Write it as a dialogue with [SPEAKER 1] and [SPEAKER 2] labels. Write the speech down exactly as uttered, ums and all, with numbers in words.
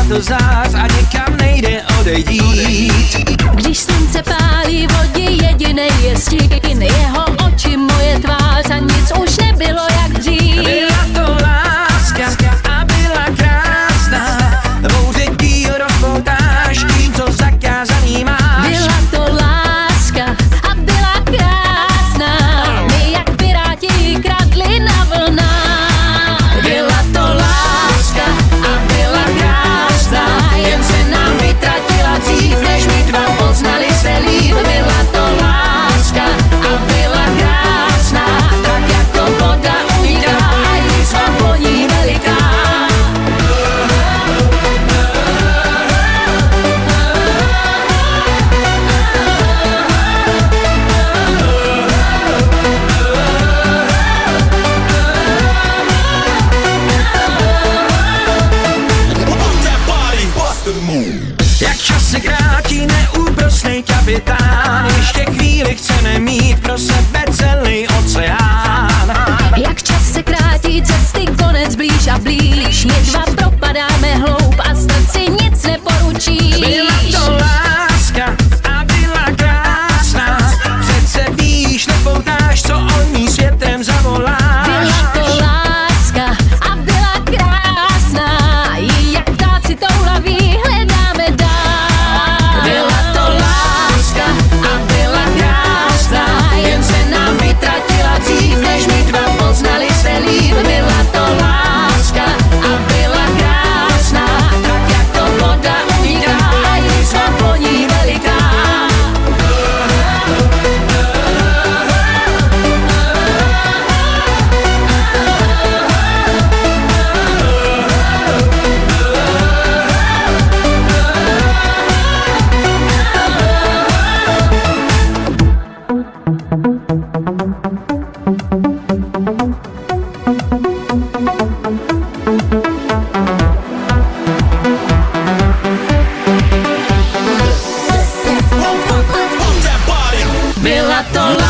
[SPEAKER 1] to zás a nikam nejde odejít.
[SPEAKER 2] Když slunce pálí vodí, jedinej je stín, jeho oči, moje tvář a nic už nebylo jak dřív.
[SPEAKER 1] Byla to láska a byla krásná, bouře díl rozpoutáš tím, co zakázaný máš.
[SPEAKER 2] Byla to láska a byla krásná, my jak piráti ji kradli na vlnách.
[SPEAKER 1] Byla to láska a byla krásná, jen se nám vytratila dřív, než my dva poznali se líp. Byla to láska a byla krásná, tak jako voda uniká a jízva po ní veliká. Jak čas se krátí, neúprosnej kapitán, ještě chvíli chceme mít pro sebe celý oceán.
[SPEAKER 2] Jak čas se krátí, cesty konec blíž a blíž, my dva propadáme hloub a srdci nic neporučíš.
[SPEAKER 1] Byla to láska a byla krásná, přece víš, nepoutáš, co o ní světem zavoláš.
[SPEAKER 2] Byla to láska a byla krásná, ji jak ptáci toulaví hledáme dál.
[SPEAKER 1] Byla to láska a byla krásná, jen se nám vytratila dřív, než my dva poznali se líp. Byla to láska a byla krásná, tak jako voda uniká a jízva po ní veliká. Byla to láska